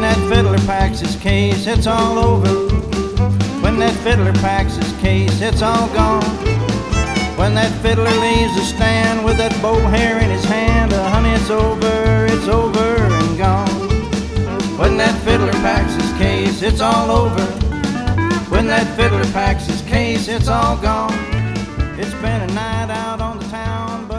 that fiddler packs his case, it's all over. When that fiddler packs his case, it's all gone. When that fiddler leaves the stand with that bow hair in his hand, honey, it's over and gone. When that fiddler packs his case, it's all over. When that fiddler packs his case, it's all gone. It's been a night out on the town.